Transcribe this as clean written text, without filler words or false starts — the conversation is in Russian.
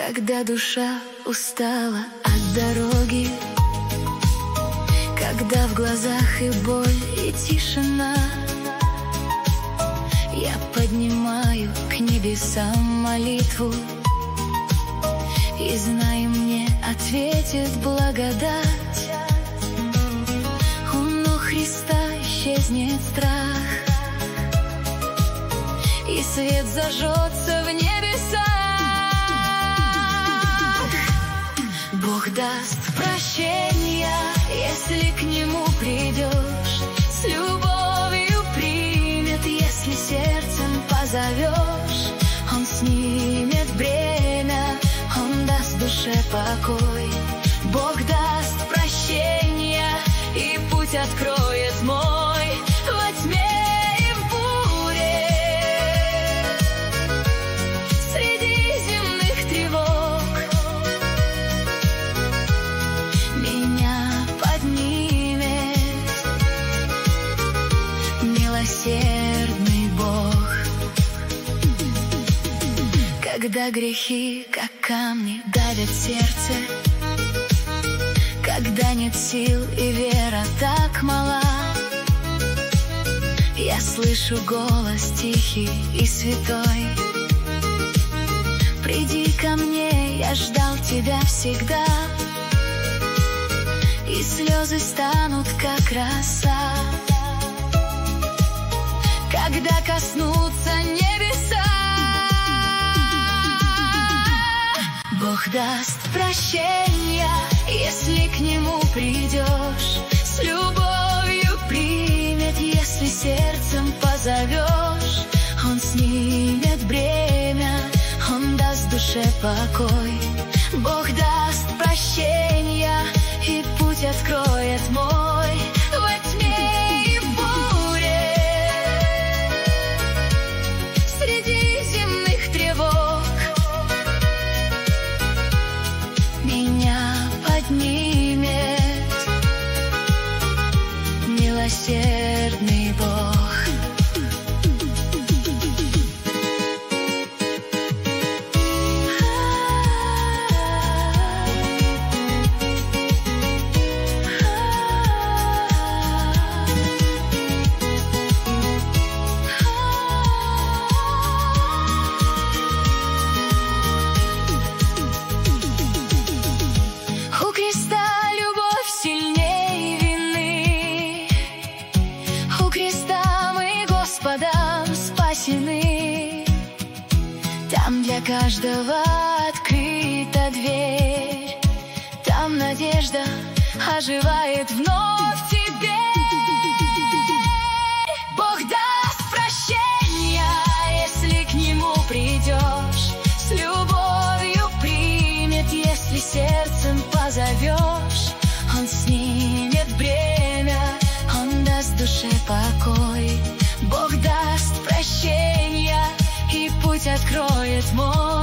Когда душа устала от дороги, когда в глазах и боль, и тишина, я поднимаю к небесам молитву, и знаю, мне ответит благодать. У ног Христа исчезнет страх, и свет зажжется в небесах. Бог даст прощения, если к Нему придешь, с любовью примет, если сердцем позовешь. Он снимет бремя, Он даст душе покой. Бог даст прощения, и путь откроет мой во тьме и в буре. Среди земных тревог меня поднимет милосердный Бог. Когда грехи, как камни, давят сердце, когда нет сил и вера так мала, я слышу голос тихий и святой: приди ко мне, я ждал тебя всегда. И слезы станут, как роса, когда коснутся небеса. Бог даст прощения, если к Нему придешь, с любовью примет, если сердцем позовешь. Он снимет бремя, Он даст душе покой. Бог даст прощения, и путь откроет мой во тьме и в буре. Среди земных тревог меня поднимет милосердный Бог. Там для каждого открыта дверь, там надежда оживает вновь теперь. Бог даст прощения, если к Нему придешь, с любовью примет, если сердцем позовешь. Он снимет бремя, Он даст душе покой. Бог даст прощения, и путь откроет мой